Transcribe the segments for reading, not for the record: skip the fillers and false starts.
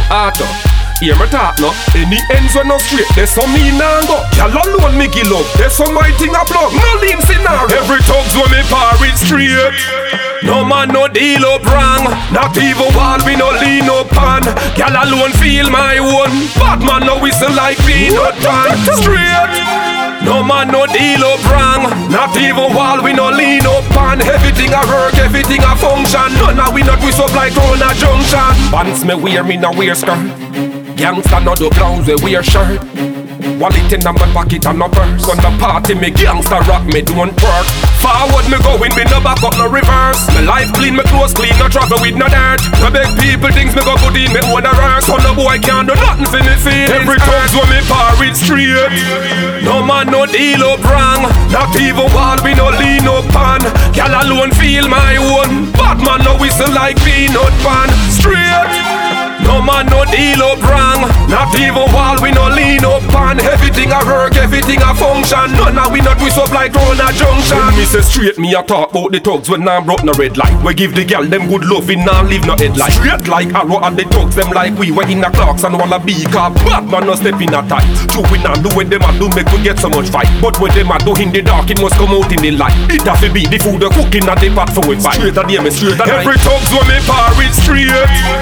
Auto, hear me talk no. Any ends when no straight, there's some me nah go. Y'all alone me give love, there's some my thing a plug. No lean scenario. Every thugs when me par it straight. No man no deal up wrong. Not even while we no lean up on. Y'all alone feel my one. Bad man no whistle like peanut pan. Straight. No man no deal up wrong. Not even while we no lean up on. Everything a work, everything a function. None of we not twist up like Rona Junction. Pants me wear, me no wear skirt. Gangsta no do blouse, we wear shirt. Wallet in my pocket and no purse. On the party me gangsta rock, me don't work. Forward me going, me no back up, no reverse. My life clean, me clothes clean, no travel with no dirt. Me beg people things me go put in me own a verse. So no boy can't do nothing for me feelings. Every thugs when me par it straight. No man no deal up wrong. Not even while we no lean up on. Y'all alone feel my own. Bad man no whistle like peanut pan. Straight. No man no deal up wrong. Not even while we no lean up on. Everything a work, everything a function. None of we not twist up like Rona Junction. When me say straight, me a talk about the thugs when I'm broke no red light. We give the girl them good love, in nah leave no headlight. Straight like arrow and the thugs them like we were in a clocks and wanna be car. Bad man no step in a tight. True we nah do what them a do make we get so much fight. But when them a do in the dark, it must come out in the light. It have to be the food, the cooking and the pot for we fight. Straight a day me straight a night. Every thugs when me par it straight.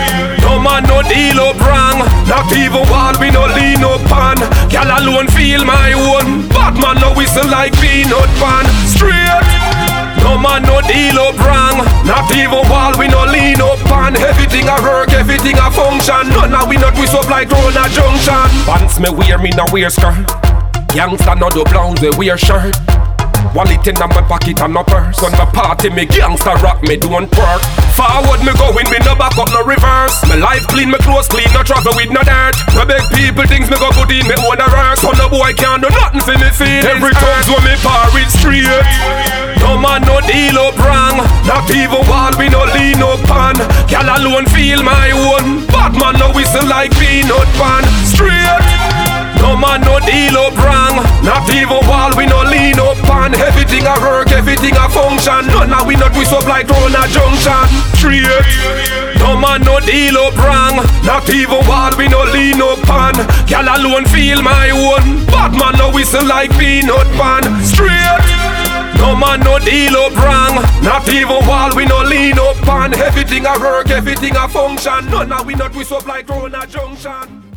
No man no deal up wrong. Not even while we no lean up on. Y'all alone feel my own. Bad man no whistle like peanut pan. Straight. No man no deal up wrong. Not even while we no lean up on. Everything a work, everything a function. None of we not twist up like Rona Junction. Pants me wear, me no wear skirt. Gangsta no do blouse, we wear shirt. Wallet in my pocket and no purse. On my party me gangsta rock, me don't work. Forward me going, me no back up, no reverse. My life clean, my clothes clean, no travel with no dirt. No beg people things me go put in me own a verse. So no boy can't do nothing for me feelings. Every thugs when me par it straight. No man no deal up wrong. Not even while we no lean up on. Y'all alone feel my own. Bad man no whistle like peanut pan. Straight. No man no deal up wrong. Not even while we no lean up on. Everything a work, everything a function. None of we not twist up like Rona Junction. Straight. No man no deal up wrong. Not even while we no lean up on. Y'all alone feel my own. Bad man no whistle like peanut pan. Straight. No man no deal up wrong. Not even while we no lean up on. Everything a work, everything a function. None of we not twist up like Rona Junction.